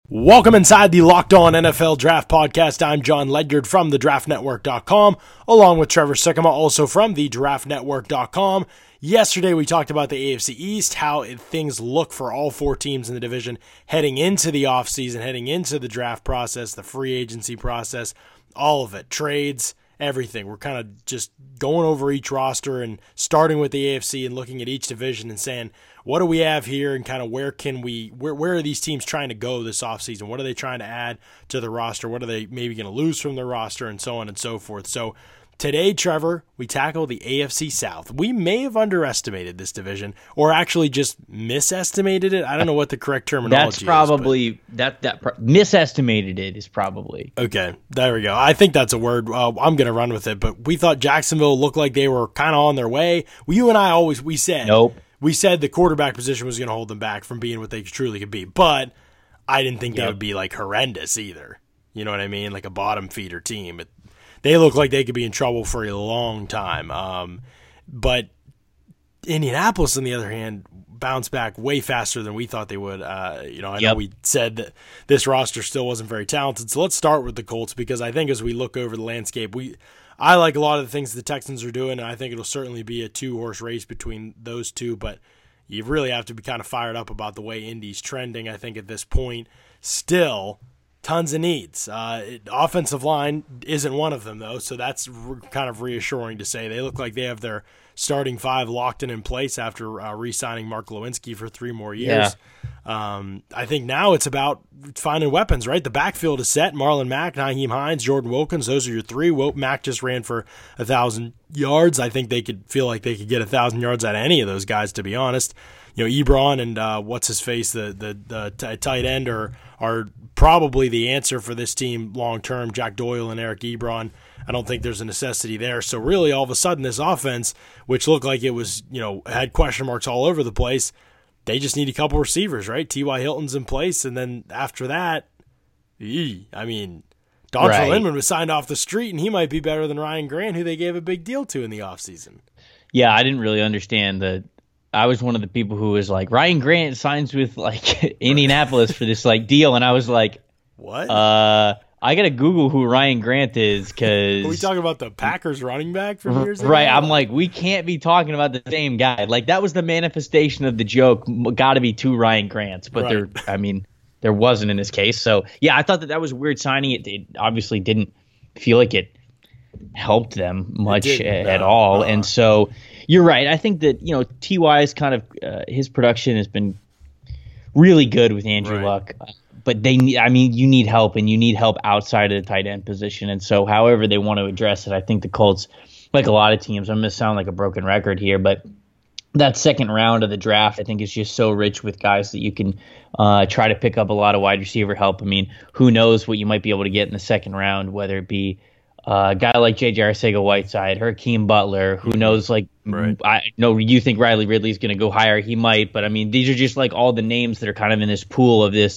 Welcome inside the Locked On NFL Draft Podcast. I'm John Ledyard from thedraftnetwork.com, along with Trevor Sikkema, also from thedraftnetwork.com. Yesterday, we talked about the AFC East, how things look for all four teams in the division heading into the offseason, heading into the draft process, the free agency process, all of it, trades, everything. We're kind of just going over each roster and starting with the AFC and looking at each division and saying, what do we have here and kind of where are these teams trying to go this offseason? What are they trying to add to the roster? What are they maybe going to lose from their roster and so on and so forth? So today, Trevor, we tackle the AFC South. We may have underestimated this division or actually just misestimated it. I don't know what the correct terminology is. That's probably, misestimated it is probably. Okay, there we go. I think that's a word. I'm going to run with it, but we thought Jacksonville looked like they were kind of on their way. You and I we said. Nope. We said the quarterback position was going to hold them back from being what they truly could be, but I didn't think they would be like horrendous either. You know what I mean? Like a bottom feeder team. They look like they could be in trouble for a long time. But Indianapolis, on the other hand, bounced back way faster than we thought they would. I know we said that this roster still wasn't very talented. So let's start with the Colts because I think as we look over the landscape, I like a lot of the things the Texans are doing, and I think it'll certainly be a two-horse race between those two, but you really have to be kind of fired up about the way Indy's trending, I think, at this point. Still, tons of needs. Offensive line isn't one of them, though, so that's kind of reassuring to say. They look like they have their starting five locked in place after re-signing Mark Lewinsky for 3 more years. Yeah. I think now it's about finding weapons, right? The backfield is set. Marlon Mack, Nyheim Hines, Jordan Wilkins, those are your three. Mack just ran for 1,000 yards. I think they could feel like they could get 1,000 yards out of any of those guys, to be honest. Ebron and what's-his-face, the tight end are probably the answer for this team long-term, Jack Doyle and Eric Ebron. I don't think there's a necessity there. So really, all of a sudden, this offense, which looked like it was, had question marks all over the place, they just need a couple receivers, right? T.Y. Hilton's in place, and then after that, Dontrell Inman was signed off the street, and he might be better than Ryan Grant, who they gave a big deal to in the offseason. Yeah, I didn't really understand I was one of the people who was like, Ryan Grant signs with Indianapolis for this deal, and I was like, what? I gotta Google who Ryan Grant is because are we talking about the Packers running back from years ago? Right, I'm like, we can't be talking about the same guy. That was the manifestation of the joke. Got to be 2 Ryan Grants, but there wasn't in this case. So yeah, I thought that was a weird signing. It obviously didn't feel like it helped them much at all, and so. You're right. I think that, T.Y.'s kind of his production has been really good with Andrew Luck, but you need help, and you need help outside of the tight end position. And so however they want to address it, I think the Colts, like a lot of teams, I'm going to sound like a broken record here, but that second round of the draft, I think, is just so rich with guys that you can try to pick up a lot of wide receiver help. I mean, who knows what you might be able to get in the second round, whether it be a guy like J.J. Arcega-Whiteside, Hakeem Butler, who knows, I know you think Riley Ridley's going to go higher. He might, but, these are just all the names that are kind of in this pool of this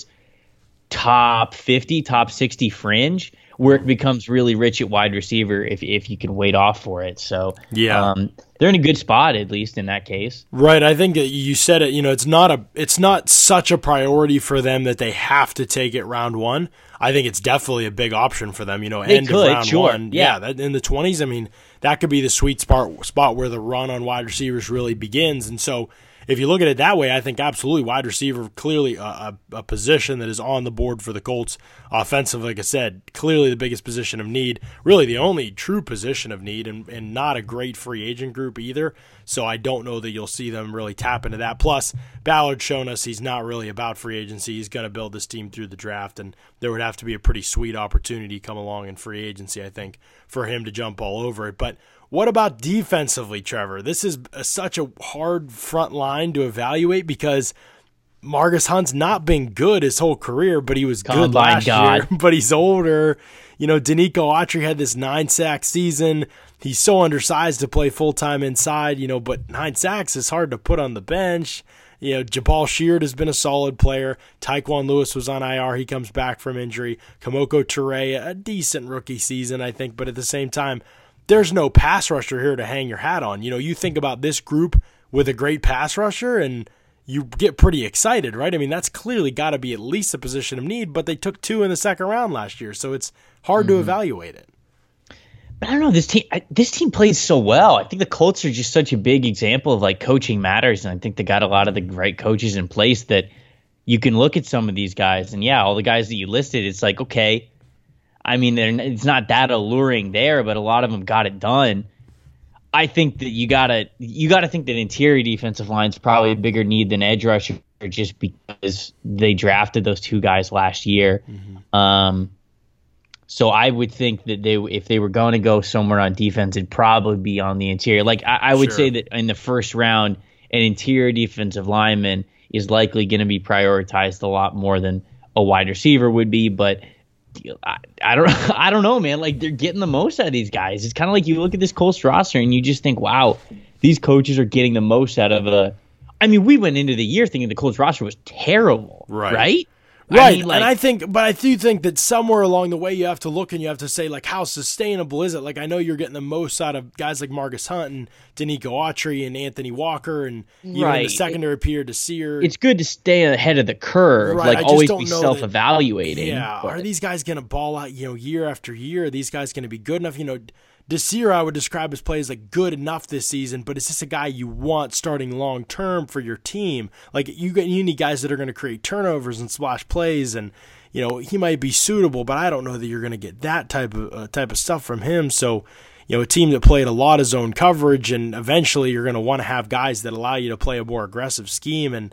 top 50, top 60 fringe where it becomes really rich at wide receiver if you can wait off for it. So yeah, they're in a good spot, at least in that case. Right. I think that you said it, it's not such a priority for them that they have to take it round 1. I think it's definitely a big option for them, end of round 1. Yeah, in the 20s, that could be the sweet spot where the run on wide receivers really begins. And so if you look at it that way, I think absolutely wide receiver, clearly a position that is on the board for the Colts. Offensive, like I said, clearly the biggest position of need, really the only true position of need, and not a great free agent group either. So I don't know that you'll see them really tap into that. Plus, Ballard's shown us he's not really about free agency. He's going to build this team through the draft, and there would have to be a pretty sweet opportunity come along in free agency, I think, for him to jump all over it. But what about defensively, Trevor? This is such a hard front line to evaluate because Margus Hunt's not been good his whole career, but he was good last year. But he's older. Danico Autry had this 9-sack season. He's so undersized to play full-time inside, but 9 sacks is hard to put on the bench. Jabal Sheard has been a solid player. Tyquan Lewis was on IR. He comes back from injury. Kamoko Toure, a decent rookie season, I think, but at the same time, there's no pass rusher here to hang your hat on. You think about this group with a great pass rusher, and you get pretty excited, right? I mean, that's clearly got to be at least a position of need, but they took 2 in the second round last year, so it's hard to evaluate it. But I don't know, this team plays so well. I think the Colts are just such a big example of like coaching matters, and I think they got a lot of the right coaches in place that you can look at some of these guys, and yeah, all the guys that you listed, it's like, okay, I mean, it's not that alluring there, but a lot of them got it done. I think that you gotta think that interior defensive line is probably a bigger need than edge rusher, just because they drafted those 2 guys last year. So I would think that if they were going to go somewhere on defense, it'd probably be on the interior. Like I would say that in the first round, an interior defensive lineman is likely going to be prioritized a lot more than a wide receiver would be. But I don't know, man. Like, they're getting the most out of these guys. It's kind of like you look at this Colts roster and you just think, wow, these coaches are getting the most out of I mean, we went into the year thinking the Colts roster was terrible, right? Right. I mean, And I do think that somewhere along the way you have to look and you have to say, like, how sustainable is it? Like, I know you're getting the most out of guys like Marcus Hunt and Danico Autry and Anthony Walker and even in the secondary period to Sear. It's good to stay ahead of the curve, like always be self-evaluating. Are these guys going to ball out, year after year? Are these guys going to be good enough? Desir, I would describe his play as like good enough this season, but is this a guy you want starting long term for your team? Like you need guys that are going to create turnovers and splash plays, and he might be suitable, but I don't know that you're going to get that type of stuff from him. So, a team that played a lot of zone coverage, and eventually you're going to want to have guys that allow you to play a more aggressive scheme. And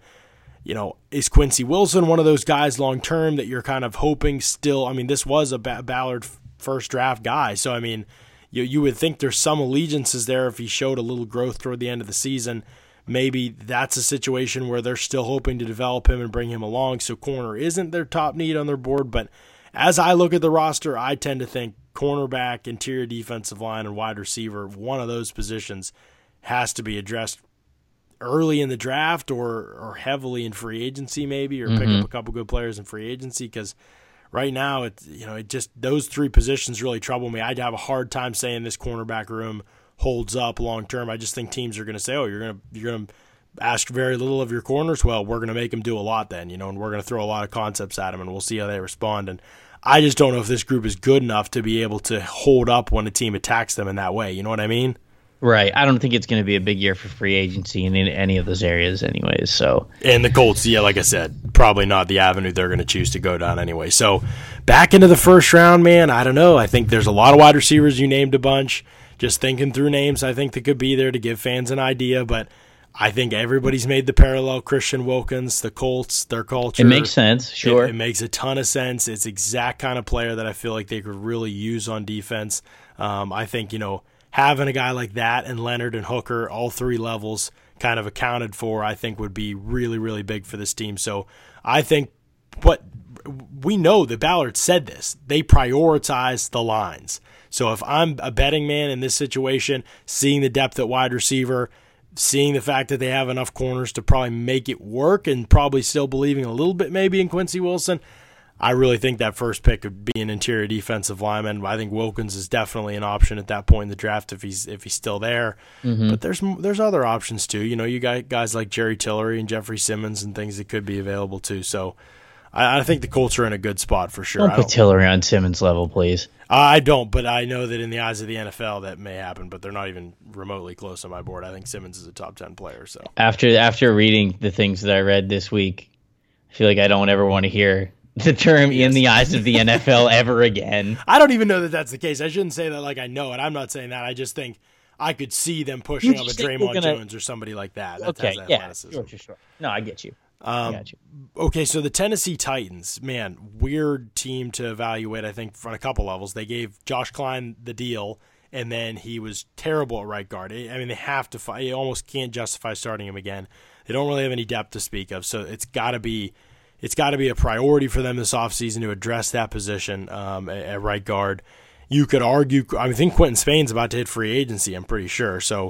is Quincy Wilson one of those guys long term that you're kind of hoping still? I mean, this was a Ballard first draft guy, so I mean. You would think there's some allegiances there if he showed a little growth toward the end of the season. Maybe that's a situation where they're still hoping to develop him and bring him along, so corner isn't their top need on their board. But as I look at the roster, I tend to think cornerback, interior defensive line, and wide receiver, one of those positions has to be addressed early in the draft or heavily in free agency maybe, or pick up a couple good players in free agency, because right now, it just those 3 positions really trouble me. I'd have a hard time saying this cornerback room holds up long term. I just think teams are going to say, "Oh, you're going to ask very little of your corners. Well, we're going to make them do a lot then, and we're going to throw a lot of concepts at them, and we'll see how they respond." And I just don't know if this group is good enough to be able to hold up when a team attacks them in that way. You know what I mean? Right. I don't think it's going to be a big year for free agency in any of those areas anyways. So, and the Colts, like I said, probably not the avenue they're going to choose to go down anyway. So back into the first round, man, I don't know. I think there's a lot of wide receivers. You named a bunch. Just thinking through names I think that could be there to give fans an idea, but I think everybody's made the parallel. Christian Wilkins, the Colts, their culture. It makes sense, sure. It makes a ton of sense. It's the exact kind of player that I feel like they could really use on defense. I think, having a guy like that and Leonard and Hooker, all 3 levels kind of accounted for, I think would be really, really big for this team. So I think, but we know that Ballard said this. They prioritize the lines. So if I'm a betting man in this situation, seeing the depth at wide receiver, seeing the fact that they have enough corners to probably make it work, and probably still believing a little bit maybe in Quincy Wilson, I really think that first pick would be an interior defensive lineman. I think Wilkins is definitely an option at that point in the draft if he's still there. But there's other options too. You got guys like Jerry Tillery and Jeffrey Simmons and things that could be available too. So I think the Colts are in a good spot for sure. Don't put Tillery on Simmons level, please. I don't, but I know that in the eyes of the NFL that may happen, but they're not even remotely close on my board. I think Simmons is a top 10 player. So after reading the things that I read this week, I feel like I don't ever want to hear the term in the eyes of the NFL ever again. I don't even know that that's the case. I shouldn't say that like I know it. I'm not saying that. I just think I could see them pushing up a Draymond Jones or somebody like that. Okay, yeah, sure. No, I get you. Okay, so the Tennessee Titans, man, weird team to evaluate, I think, from a couple levels. They gave Josh Klein the deal, and then he was terrible at right guard. I mean, they have to fight. You almost can't justify starting him again. They don't really have any depth to speak of, so it's got to be a priority for them this offseason to address that position at right guard. You could argue, I think Quentin Spain's about to hit free agency, I'm pretty sure. So,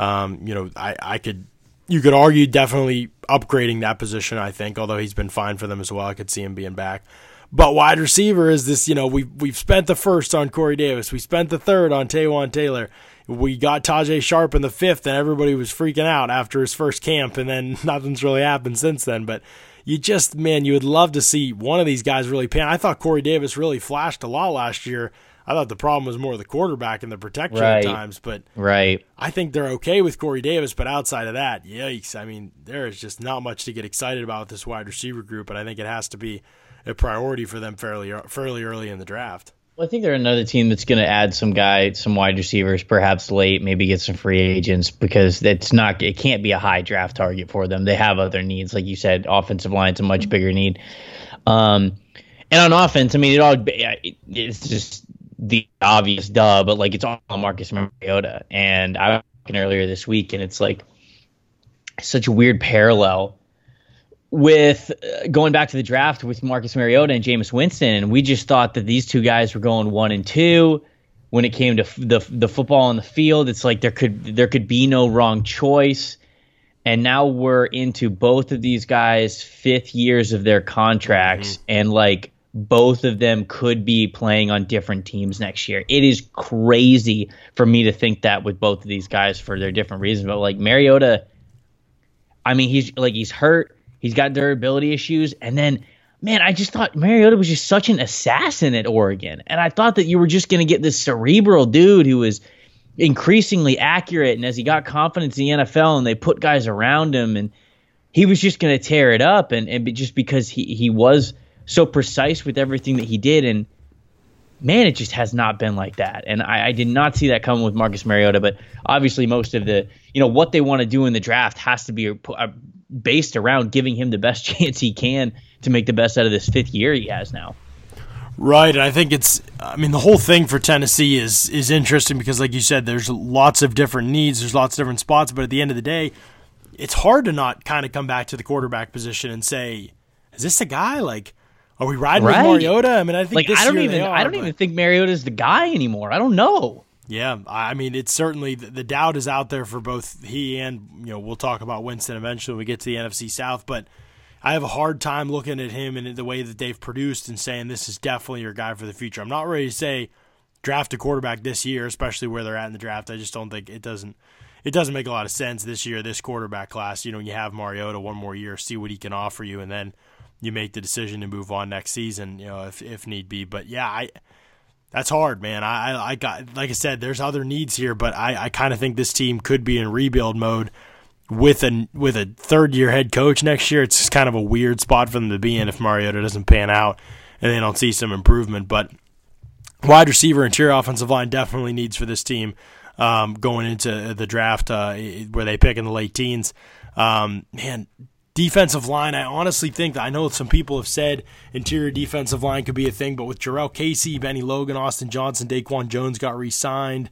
you could argue definitely upgrading that position, I think, although he's been fine for them as well. I could see him being back. But wide receiver is this, we've spent the first on Corey Davis. We spent the third on Taywan Taylor. We got Tajay Sharp in the fifth, and everybody was freaking out after his first camp, and then nothing's really happened since then. But you would love to see one of these guys really pan. I thought Corey Davis really flashed a lot last year. I thought the problem was more the quarterback and the protection at times, but I think they're okay with Corey Davis. But outside of that, yikes! I mean, there is just not much to get excited about with this wide receiver group, and I think it has to be a priority for them fairly early in the draft. Well, I think they're another team that's going to add some wide receivers, perhaps late, maybe get some free agents, because it can't be a high draft target for them. They have other needs, like you said. Offensive line's a much bigger need, and on offense, I mean, it's just the obvious but like it's all Marcus Mariota. And I was talking earlier this week, and it's like such a weird parallel with going back to the draft with Marcus Mariota and Jameis Winston. And we just thought that these two guys were going 1 and 2 when it came to the football on the field. It's like there could be no wrong choice. And now we're into both of these guys' 5th years of their contracts, and like both of them could be playing on different teams next year. It is crazy for me to think that with both of these guys for their different reasons. But like Mariota, I mean, he's hurt. He's got durability issues. And then, man, I just thought Mariota was just such an assassin at Oregon. And I thought that you were just going to get this cerebral dude who was increasingly accurate. And as he got confidence in the NFL and they put guys around him, and he was just going to tear it up. And just because he was so precise with everything that he did. And man, it just has not been like that. And I did not see that coming with Marcus Mariota. But obviously most of the, what they want to do in the draft has to be based around giving him the best chance he can to make the best out of this 5th year he has now. Right, and I think the whole thing for Tennessee is interesting because, like you said, there's lots of different needs, there's lots of different spots, but at the end of the day, it's hard to not kind of come back to the quarterback position and say, is this the guy? Like, are we riding with Mariota? I mean, I think I don't even think Mariota's the guy anymore. I don't know. Yeah, I mean, it's certainly the doubt is out there for both he and, we'll talk about Winston eventually when we get to the NFC South, but I have a hard time looking at him and the way that they've produced and saying this is definitely your guy for the future. I'm not ready to say draft a quarterback this year, especially where they're at in the draft. I just don't think it doesn't make a lot of sense this year, this quarterback class. You have Mariota one more year, see what he can offer you, and then you make the decision to move on next season, if need be. But yeah, that's hard, man. I got, like I said, there's other needs here, but I kind of think this team could be in rebuild mode with a third-year head coach next year. It's just kind of a weird spot for them to be in if Mariota doesn't pan out and they don't see some improvement. But wide receiver, interior offensive line definitely needs for this team going into the draft where they pick in the late teens. Man, defensive line, I honestly think that I know some people have said interior defensive line could be a thing, but with Jarrell Casey, Benny Logan, Austin Johnson, Daquan Jones got re-signed.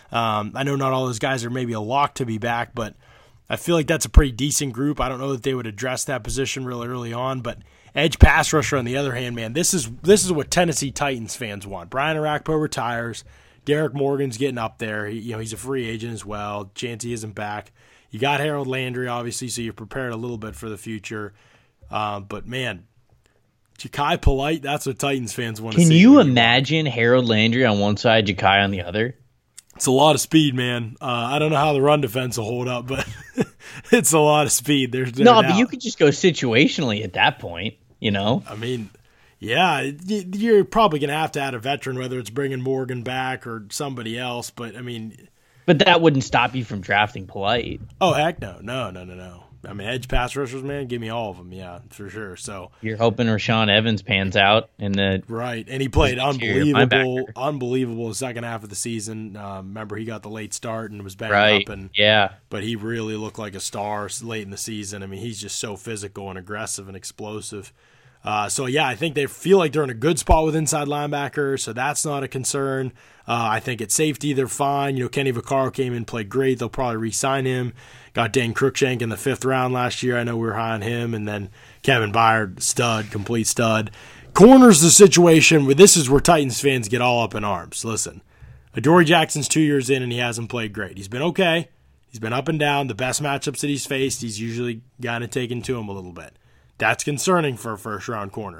I know not all those guys are maybe a lock to be back, but I feel like that's a pretty decent group. I don't know that they would address that position really early on, but edge pass rusher on the other hand, man, this is what Tennessee Titans fans want. Brian Orakpo retires. Derek Morgan's getting up there. He's a free agent as well. Chancey isn't back. You got Harold Landry, obviously, so you're prepared a little bit for the future. But, man, Ja'Kai Polite, that's what Titans fans want to see. Can you imagine Harold Landry on one side, Ja'Kai on the other? It's a lot of speed, man. I don't know how the run defense will hold up, but it's a lot of speed. There's no doubt. But you could just go situationally at that point, I mean, yeah, you're probably going to have to add a veteran, whether it's bringing Morgan back or somebody else. But, I mean, but that wouldn't stop you from drafting Polite. Oh, heck no. No. I mean, edge pass rushers, man, give me all of them, yeah, for sure. So you're hoping Rashaan Evans pans out in the right, and he played unbelievable the second half of the season. Remember, he got the late start and was banged up, and but he really looked like a star late in the season. I mean, he's just so physical and aggressive and explosive. So, yeah, I think they feel like they're in a good spot with inside linebacker, so that's not a concern. I think at safety they're fine. Kenny Vaccaro came in, played great. They'll probably re-sign him. Got Dan Cruikshank in the 5th round last year. I know we were high on him. And then Kevin Byard, stud, complete stud. Corners the situation where this is where Titans fans get all up in arms. Listen, Adoree Jackson's 2 years in and he hasn't played great. He's been okay. He's been up and down. The best matchups that he's faced, he's usually kind of taken to him a little bit. That's concerning for a first-round corner.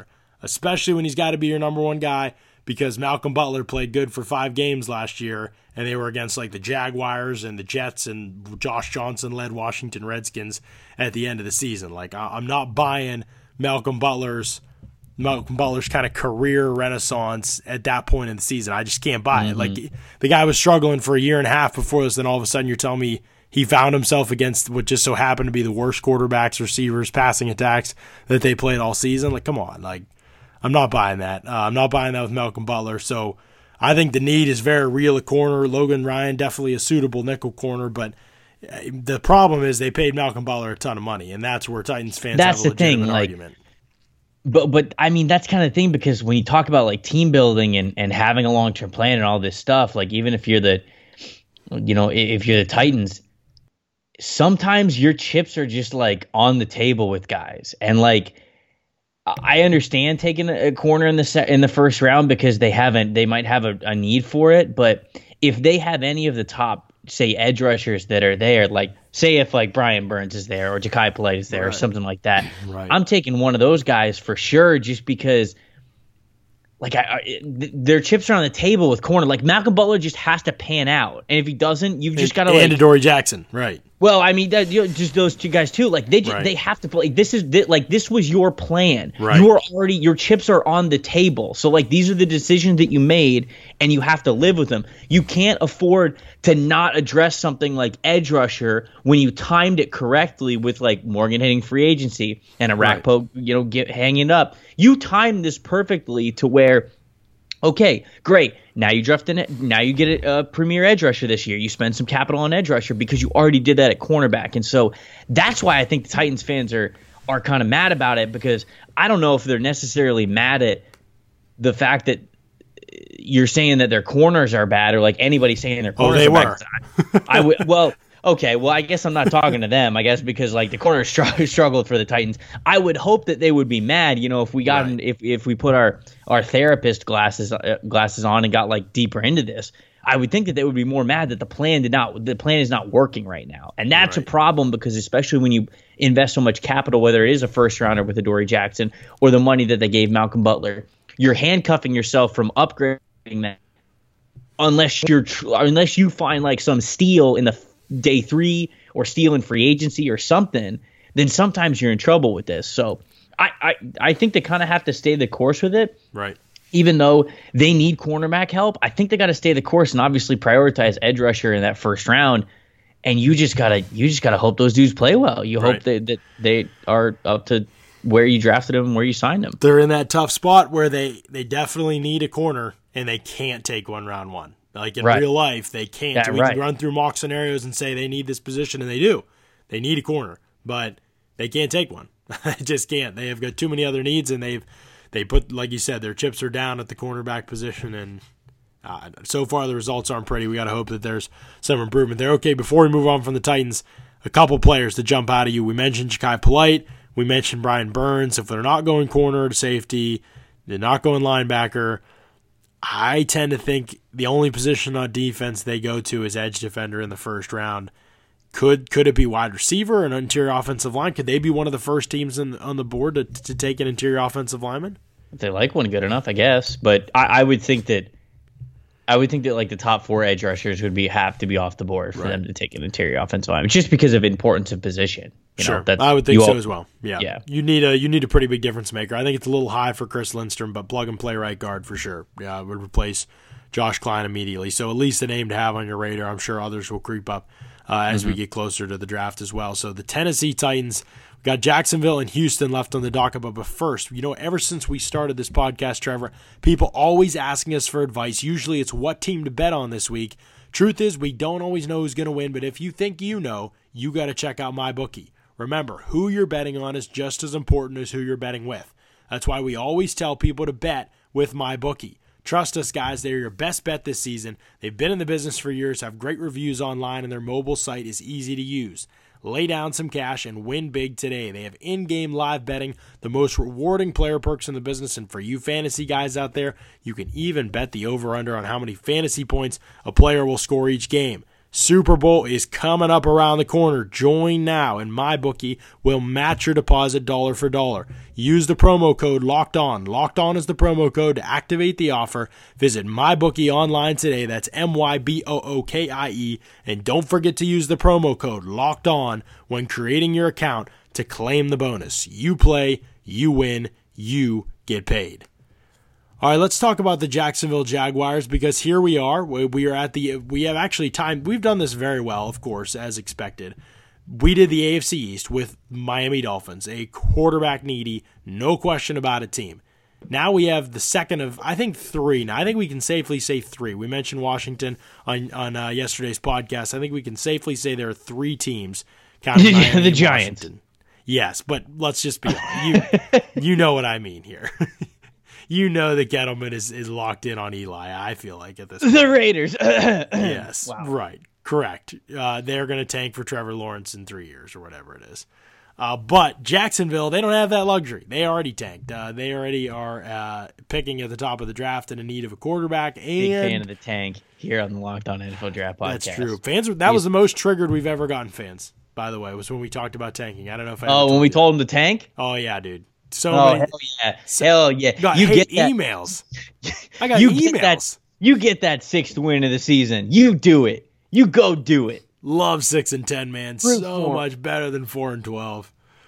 especially when he's got to be your number one guy, because Malcolm Butler played good for 5 games last year, and they were against like the Jaguars and the Jets, and Josh Johnson led Washington Redskins at the end of the season. Like, I'm not buying Malcolm Butler's kind of career renaissance at that point in the season. I just can't buy it. Like, the guy was struggling for a year and a half before this, then all of a sudden you're telling me he found himself against what just so happened to be the worst quarterbacks, receivers, passing attacks that they played all season. Like, come on. Like, I'm not buying that. I'm not buying that with Malcolm Butler. So I think the need is very real at corner. Logan Ryan, definitely a suitable nickel corner, but the problem is they paid Malcolm Butler a ton of money, and that's where Titans fans have a legitimate argument. But I mean, that's kind of the thing, because when you talk about like team building and having a long-term plan and all this stuff, like even if you're if you're the Titans, sometimes your chips are just like on the table with guys. And like, I understand taking a corner in the first round because they might have a need for it. But if they have any of the top, say, edge rushers that are there, like say if like Brian Burns is there or Ja'Kai Polite is there or something like that, I'm taking one of those guys for sure, just because like their chips are on the table with corner. Like Malcolm Butler just has to pan out, and if he doesn't, you've just got to and Adoree Jackson, right? Well, I mean, just those two guys too. Like they have to play. This was your plan. Right. You are already, your chips are on the table. So like these are the decisions that you made, and you have to live with them. You can't afford to not address something like edge rusher when you timed it correctly with like Morgan hitting free agency and a Rakpo, hanging up. You timed this perfectly to where, okay, great. Now you drafted it. Now you get a premier edge rusher this year. You spend some capital on edge rusher because you already did that at cornerback. And so that's why I think the Titans fans are kind of mad about it, because I don't know if they're necessarily mad at the fact that you're saying that their corners are bad, or like anybody saying their corners are bad. Okay, well, I guess I'm not talking to them, I guess, because like the corners struggled for the Titans. I would hope that they would be mad, if we got if we put our therapist glasses on and got like deeper into this. I would think that they would be more mad that the plan is not working right now. And that's a problem, because especially when you invest so much capital, whether it is a first rounder with Adoree Jackson or the money that they gave Malcolm Butler, you're handcuffing yourself from upgrading that unless you find like some steal in the day 3 or steal in free agency or something. Then sometimes you're in trouble with this. So I think they kind of have to stay the course with it. Right. Even though they need cornerback help, I think they got to stay the course and obviously prioritize edge rusher in that first round. And you just gotta hope those dudes play well. You hope that they are up to where you drafted them, where you signed them. They're in that tough spot where they definitely need a corner, and they can't take one round one. Like in real life, they can't. Yeah, we can run through mock scenarios and say they need this position, and they do. They need a corner, but they can't take one. They just can't. They have got too many other needs, and they put, like you said, their chips are down at the cornerback position, and so far the results aren't pretty. We got to hope that there's some improvement there. Okay, before we move on from the Titans, a couple players to jump out of you. We mentioned Ja'Kai Polite. We mentioned Brian Burns. If they're not going corner to safety, they're not going linebacker, I tend to think the only position on defense they go to is edge defender in the first round. Could it be wide receiver, an interior offensive line? Could they be one of the first teams on the board to take an interior offensive lineman? If they like one good enough, I guess. But I would think that like the top 4 edge rushers have to be off the board for them to take an interior offensive lineman, just because of importance of position. I would think so as well. Yeah. You need a pretty big difference maker. I think it's a little high for Chris Lindstrom, but plug and play right guard for sure. Yeah, it would replace Josh Klein immediately. So at least a name to have on your radar. I'm sure others will creep up as we get closer to the draft as well. So the Tennessee Titans, we got Jacksonville and Houston left on the docket. But first, ever since we started this podcast, Trevor, people always asking us for advice. Usually it's what team to bet on this week. Truth is, we don't always know who's going to win, but if you think you know, you got to check out MyBookie. Remember, who you're betting on is just as important as who you're betting with. That's why we always tell people to bet with MyBookie. Trust us, guys. They're your best bet this season. They've been in the business for years, have great reviews online, and their mobile site is easy to use. Lay down some cash and win big today. They have in-game live betting, the most rewarding player perks in the business, and for you fantasy guys out there, you can even bet the over-under on how many fantasy points a player will score each game. Super Bowl is coming up around the corner. Join now, and MyBookie will match your deposit dollar for dollar. Use the promo code LOCKEDON. Locked On is the promo code to activate the offer. Visit MyBookie online today. That's MyBookie. And don't forget to use the promo code LOCKEDON when creating your account to claim the bonus. You play, you win, you get paid. All right, let's talk about the Jacksonville Jaguars, because here we are. We have actually timed. We've done this very well, of course, as expected. We did the AFC East with Miami Dolphins, a quarterback needy, no question about it team. Now we have the second of, I think, three. Now I think we can safely say three. We mentioned Washington on yesterday's podcast. I think we can safely say there are three teams counting Miami the and Giants. Washington. Yes, but let's just be you know what I mean here. You know that Gettleman is locked in on Eli, I feel like, at this point. The Raiders. Yes, wow. Right, correct. They're going to tank for Trevor Lawrence in 3 years or whatever it is. But Jacksonville, they don't have that luxury. They already tanked. They already are picking at the top of the draft and in need of a quarterback. And big fan of the tank here on the Locked On NFL Draft podcast. That's true. That was the most triggered we've ever gotten fans, by the way, was when we talked about tanking. I don't know if when we told them to tank? Oh, yeah, dude. Hell yeah. You get emails. I got emails. You get that sixth win of the season. You do it. You go do it. Love 6-10, man. So much better than 4-12.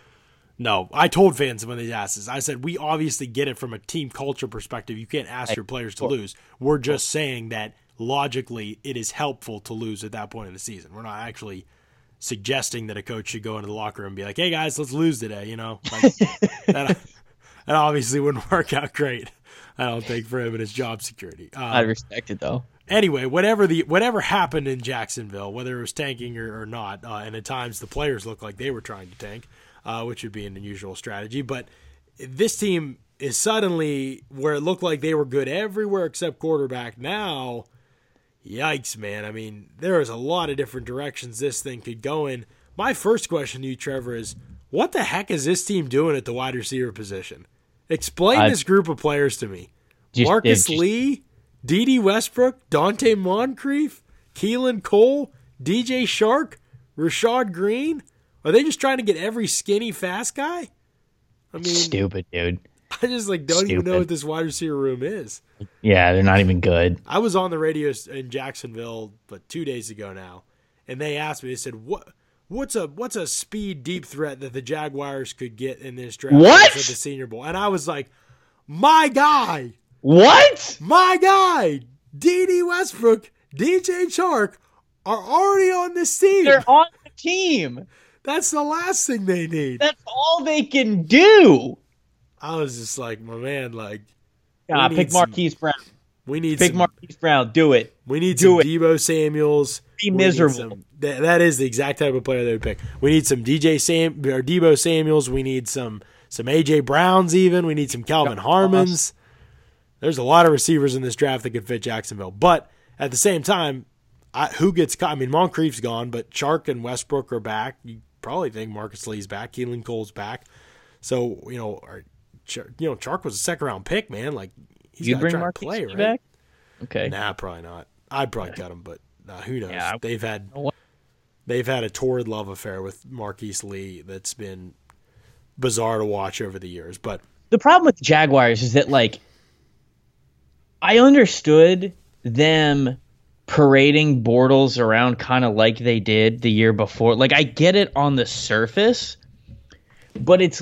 No, I told fans when they asked this, I said, we obviously get it from a team culture perspective. You can't ask your players to lose. We're just saying that logically it is helpful to lose at that point in the season. We're not actually suggesting that a coach should go into the locker room and be like, hey, guys, let's lose today. You know, like, that obviously wouldn't work out great, I don't think, for him and his job security. I respect it, though. Anyway, whatever happened in Jacksonville, whether it was tanking or not, and at times the players looked like they were trying to tank, which would be an unusual strategy. But this team is suddenly, where it looked like they were good everywhere except quarterback, now, yikes, man. I mean, there is a lot of different directions this thing could go in. My first question to you, Trevor, is what the heck is this team doing at the wide receiver position? Explain this group of players to me. Marcus Lee, D.D. Westbrook, Dante Moncrief, Keelan Cole, DJ Shark, Rashad Green. Are they just trying to get every skinny, fast guy? I mean, stupid, dude. I just don't even know what this wide receiver room is. Yeah, they're not even good. I was on the radio in Jacksonville, 2 days ago now, and they asked me. They said, "What's a speed deep threat that the Jaguars could get in this draft for the Senior Bowl?" And I was like, "My guy, what? My guy, D.D. Westbrook, DJ Chark are already on this team. They're on the team. That's the last thing they need. That's all they can do." I was just like, my man, pick Marquise Brown. Pick Marquise Brown. Do it. We need some Deebo Samuels. Be miserable. That is the exact type of player they would pick. We need some Deebo Samuels. We need some AJ Browns even. We need some Calvin Harmons. There's a lot of receivers in this draft that could fit Jacksonville. But at the same time, who gets caught? I mean, Moncrief's gone, but Chark and Westbrook are back. You probably think Marcus Lee's back. Keelan Cole's back. So, Chark was a second-round pick, man. He's got to try to play, right? Back? Okay. Nah, probably not. I'd probably cut him, but who knows? Yeah, they've had a torrid love affair with Marquise Lee that's been bizarre to watch over the years. But the problem with the Jaguars is that, I understood them parading Bortles around kind of like they did the year before. I get it on the surface, but it's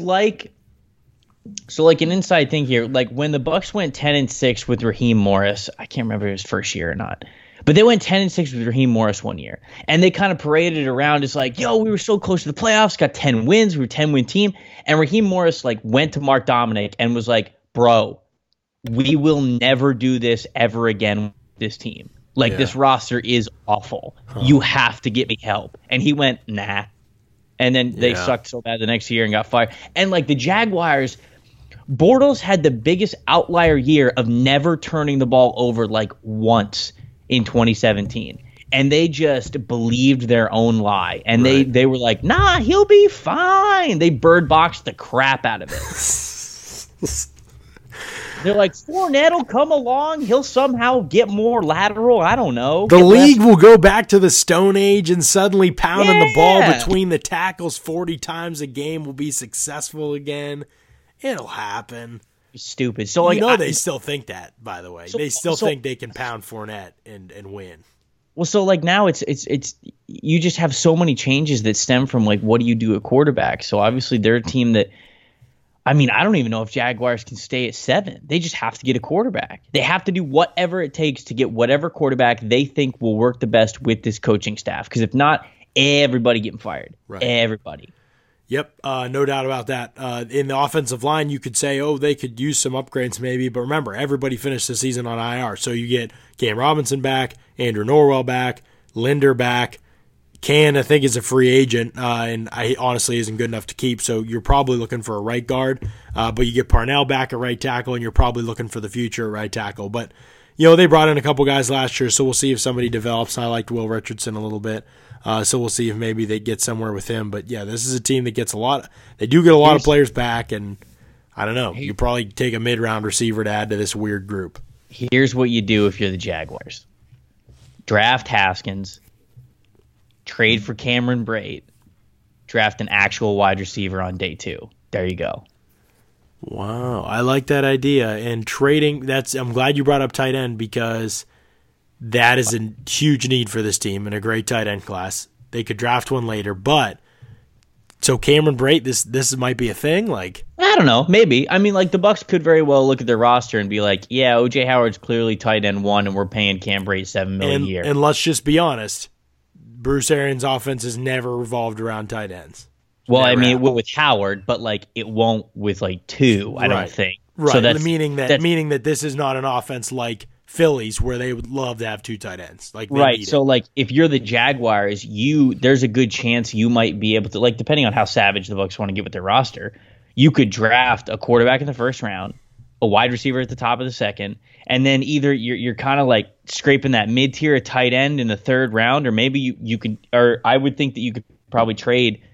an inside thing here. When the Bucs went 10-6 with Raheem Morris, I can't remember if it was first year or not, but they went 10-6 with Raheem Morris one year, and they kind of paraded it around as we were so close to the playoffs, got 10 wins, we were a 10-win team, and Raheem Morris went to Mark Dominic and was like, "Bro, we will never do this ever again with this team. This roster is awful. You have to get me help." And he went, "Nah." And then they sucked so bad the next year and got fired. And the Jaguars, Bortles had the biggest outlier year of never turning the ball over once in 2017. And they just believed their own lie. And they were like, "Nah, he'll be fine." They bird boxed the crap out of it. They're like, Fournette will come along. He'll somehow get more lateral. I don't know. The league will go back to the Stone Age and suddenly pounding the ball between the tackles 40 times a game will be successful again. It'll happen. Stupid. So like, they still think that, by the way. They still think they can pound Fournette and win. Well, so like now it's you just have so many changes that stem from like what do you do at quarterback? So obviously they're a team that, I mean, I don't even know if Jaguars can stay at 7. They just have to get a quarterback. They have to do whatever it takes to get whatever quarterback they think will work the best with this coaching staff. Because if not, everybody getting fired. Right. Everybody. Yep, no doubt about that. In the offensive line, you could say, they could use some upgrades maybe. But remember, everybody finished the season on IR. So you get Cam Robinson back, Andrew Norwell back, Linder back. Can, I think, is a free agent, and I honestly isn't good enough to keep, so you're probably looking for a right guard. But you get Parnell back at right tackle, and you're probably looking for the future at right tackle. But, they brought in a couple guys last year, so we'll see if somebody develops. I liked Will Richardson a little bit, so we'll see if maybe they get somewhere with him. But, yeah, this is a team that gets they do get a lot of players back, and I don't know. You probably take a mid-round receiver to add to this weird group. Here's what you do if you're the Jaguars. Draft Haskins. Trade for Cameron Brate, draft an actual wide receiver on day 2. There you go. Wow, I like that idea. And trading, I'm glad you brought up tight end because that is a huge need for this team and a great tight end class. They could draft one later, but so Cameron Brate, this might be a thing. Like, I don't know, maybe. I mean, like the Bucs could very well look at their roster and be like, yeah, OJ Howard's clearly tight end 1, and we're paying Cam Brate $7 million a year. And let's just be honest. Bruce Arians' offense has never revolved around tight ends. Well, I mean, it will with Howard, but like it won't with like 2. I don't think. Right. So that's meaning that this is not an offense like Phillies where they would love to have 2 tight ends. Like right. So like if you're the Jaguars, there's a good chance you might be able to, like, depending on how savage the Bucs want to get with their roster, you could draft a quarterback in the first round, a wide receiver at the top of the second, and then either you're kind of like scraping that mid-tier tight end in the 3rd round, or maybe you could, or I would think that you could probably trade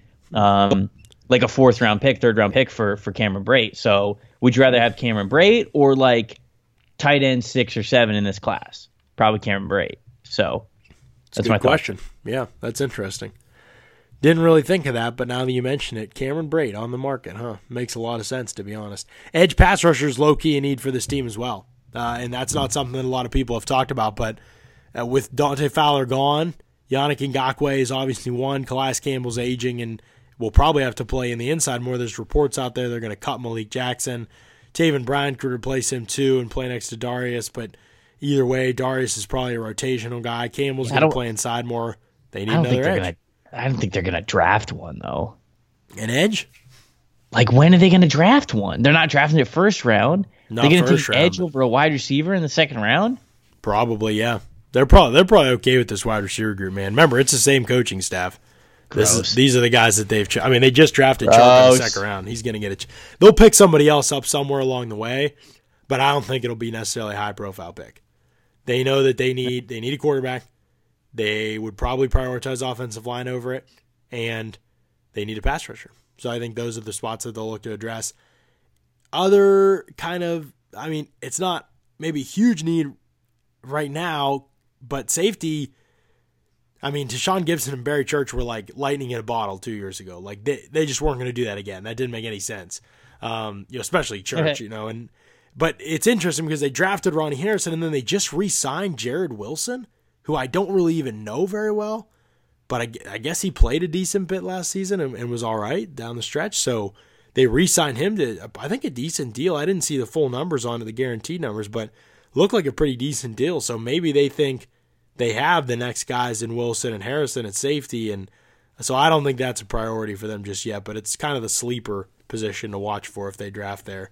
like a 4th round pick, 3rd round pick for Cameron Brate. So would you rather have Cameron Brate or like tight end 6 or 7 in this class? Probably Cameron Brate. So that's my question. Yeah, that's interesting. Didn't really think of that, but now that you mention it, Cameron Brate on the market, huh? Makes a lot of sense, to be honest. Edge pass rushers low-key a need for this team as well. And that's not something that a lot of people have talked about, but with Dante Fowler gone, Yannick Ngakoue is obviously one. Calais Campbell's aging and will probably have to play in the inside more. There's reports out there they're going to cut Malik Jackson. Taven Bryan could replace him too and play next to Darius, but either way, Darius is probably a rotational guy. Campbell's going to play inside more. They need another edge. I don't think they're going to draft one, though. An edge? Like, when are they going to draft one? They're not drafting it first round. They're going to take edge over a wide receiver in the 2nd round? Probably, yeah. They're probably okay with this wide receiver group, man. Remember, it's the same coaching staff. These are the guys that they just drafted Chark in the 2nd round. He's going to get it. They'll pick somebody else up somewhere along the way, but I don't think it'll be necessarily a high-profile pick. They know that they need a quarterback. They would probably prioritize offensive line over it, and they need a pass rusher. So I think those are the spots that they'll look to address. Other kind of, I mean, it's not maybe a huge need right now, but safety, I mean, Tashawn Gibson and Barry Church were like lightning in a bottle 2 years ago. Like they just weren't going to do that again. That didn't make any sense. Especially Church, but it's interesting because they drafted Ronnie Harrison and then they just re-signed Jared Wilson, who I don't really even know very well, but I guess he played a decent bit last season and was all right down the stretch. So they re-signed him to, I think, a decent deal. I didn't see the full numbers on it, the guaranteed numbers, but looked like a pretty decent deal. So maybe they think they have the next guys in Wilson and Harrison at safety, and so I don't think that's a priority for them just yet, but it's kind of the sleeper position to watch for if they draft there.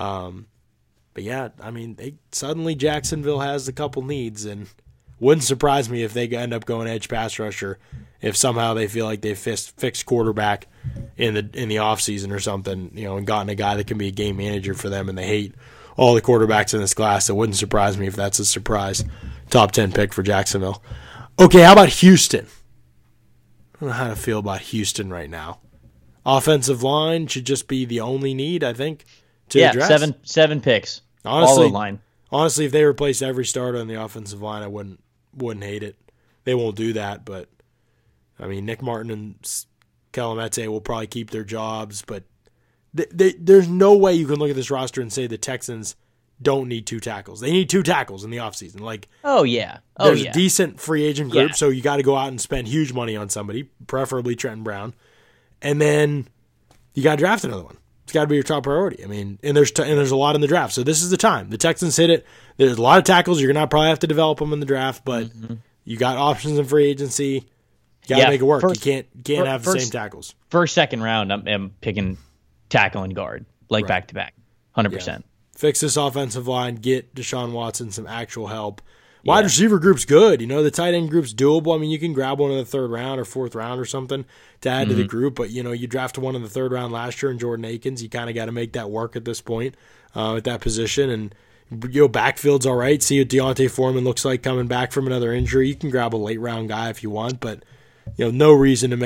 But yeah, I mean, suddenly Jacksonville has a couple needs, and wouldn't surprise me if they end up going edge pass rusher if somehow they feel like they've fixed quarterback in the offseason or something, and gotten a guy that can be a game manager for them, and they hate all the quarterbacks in this class. It wouldn't surprise me if that's a surprise top 10 pick for Jacksonville. Okay, how about Houston? I don't know how to feel about Houston right now. Offensive line should just be the only need, I think, to address. Seven picks. Honestly, all line. Honestly, if they replaced every starter on the offensive line, I wouldn't hate it. They won't do that, but I mean, Nick Martin and Calamete will probably keep their jobs, but there's no way you can look at this roster and say the Texans don't need 2 tackles. They need 2 tackles in the offseason. Like, there's a decent free agent group, so you got to go out and spend huge money on somebody, preferably Trenton Brown, and then you got to draft another one. It's got to be your top priority. I mean, and there's a lot in the draft, so this is the time. The Texans hit it. There's a lot of tackles. You're gonna probably have to develop them in the draft, but you got options in free agency. You got to make it work. You can't have the same tackles. First, second round, I'm picking tackle and guard, like back to back, 100%. Fix this offensive line. Get Deshaun Watson some actual help. Wide receiver group's good. The tight end group's doable. I mean, you can grab one in the 3rd round or 4th round or something to add to the group. But, you drafted one in the 3rd round last year in Jordan Akins. You kind of got to make that work at this point at that position. And, backfield's all right. See what Deontay Foreman looks like coming back from another injury. You can grab a late round guy if you want. But, no reason to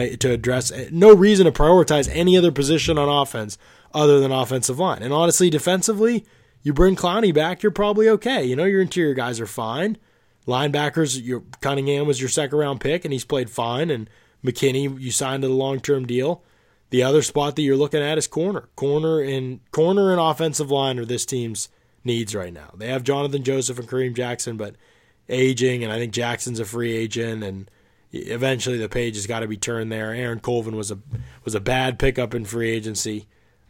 prioritize any other position on offense other than offensive line. And honestly, defensively, you bring Clowney back, you're probably okay. Your interior guys are fine. Linebackers, Cunningham was your 2nd-round pick, and he's played fine. And McKinney, you signed to the long-term deal. The other spot that you're looking at is corner. Corner and offensive line are this team's needs right now. They have Jonathan Joseph and Kareem Jackson, but aging, and I think Jackson's a free agent, and eventually the page has got to be turned there. Aaron Colvin was a bad pickup in free agency.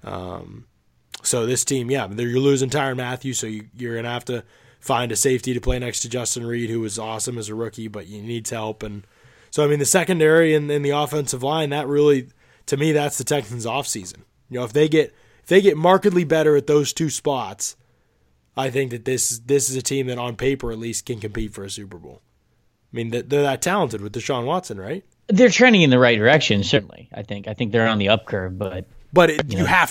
So this team, you're losing Tyrann Mathieu, so you're going to have to find a safety to play next to Justin Reed, who was awesome as a rookie, but he needs help. And so, I mean, the secondary and the offensive line, that really, to me, that's the Texans' offseason. If they get markedly better at those 2 spots, I think that this is a team that on paper at least can compete for a Super Bowl. I mean, they're that talented with Deshaun Watson, right? They're trending in the right direction, certainly. I think they're on the up curve, but you have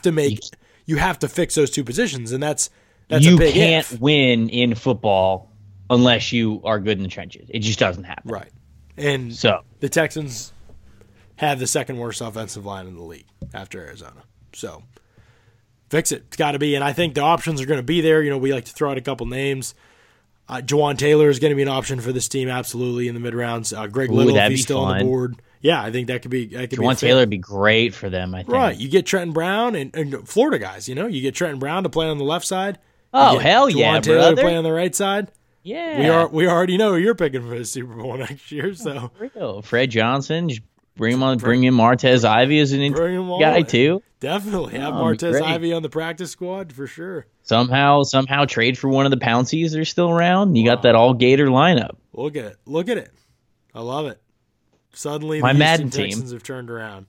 to fix those 2 positions, and that's you a big can't if. win in football unless you are good in the trenches. It just doesn't happen. Right. And so the Texans have the 2nd worst offensive line in the league after Arizona. So fix it. It's got to be. And I think the options are going to be there. We like to throw out a couple names. Jawan Taylor is going to be an option for this team, absolutely, in the mid-rounds. Greg Little, if he's still on the board. Yeah, I think that could be. Jawan Taylor would be great for them, I think. Right. You get Trenton Brown and Florida guys, you get Trenton Brown to play on the left side. Oh, hell yeah, Jawan Taylor brother. to play on the right side. Yeah. We already know who you're picking for the Super Bowl next year. So real. Fred Johnson, just bring in Martez Ivey as an guy too. Definitely have Martez Ivey on the practice squad for sure. Somehow trade for one of the Pouncies that are still around. You got that all Gator lineup. Look at it. I love it. Suddenly my the Madden Houston team Texans have turned around.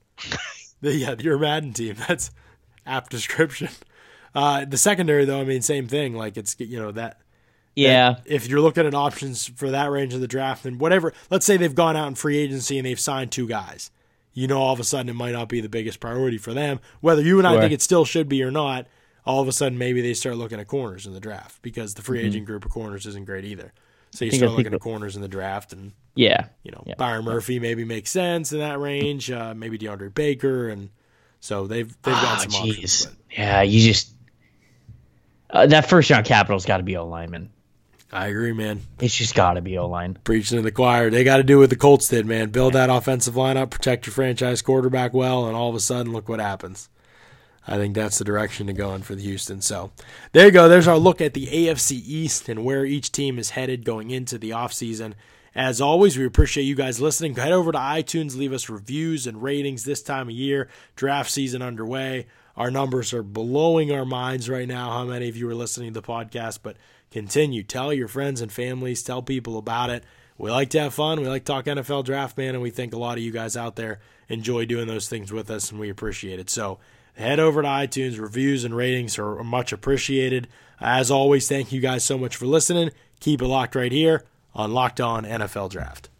Your Madden team. That's apt description. The secondary, though, I mean, same thing. Like, it's, that. Yeah. If you're looking at options for that range of the draft, then whatever, let's say they've gone out in free agency and they've signed 2 guys. All of a sudden it might not be the biggest priority for them. Whether you and I think it still should be or not, all of a sudden maybe they start looking at corners in the draft because the free agent group of corners isn't great either. So you start looking at corners in the draft and, Byron Murphy maybe makes sense in that range. Maybe DeAndre Baker. And so they've got some options. But. Yeah, you just that first round capital's got to be O-lineman. I agree, man. It's just got to be O-line. Preaching to the choir. They got to do what the Colts did, man. Build that offensive line up, protect your franchise quarterback well, and all of a sudden, look what happens. I think that's the direction to go in for the Houston. So there you go. There's our look at the AFC East and where each team is headed going into the offseason. As always, we appreciate you guys listening. Head over to iTunes, leave us reviews and ratings this time of year. Draft season underway. Our numbers are blowing our minds right now, how many of you are listening to the podcast, but continue. Tell your friends and families. Tell people about it. We like to have fun. We like to talk NFL draft, man, and we think a lot of you guys out there enjoy doing those things with us, and we appreciate it. So head over to iTunes. Reviews and ratings are much appreciated. As always, thank you guys so much for listening. Keep it locked right here on Locked On NFL Draft.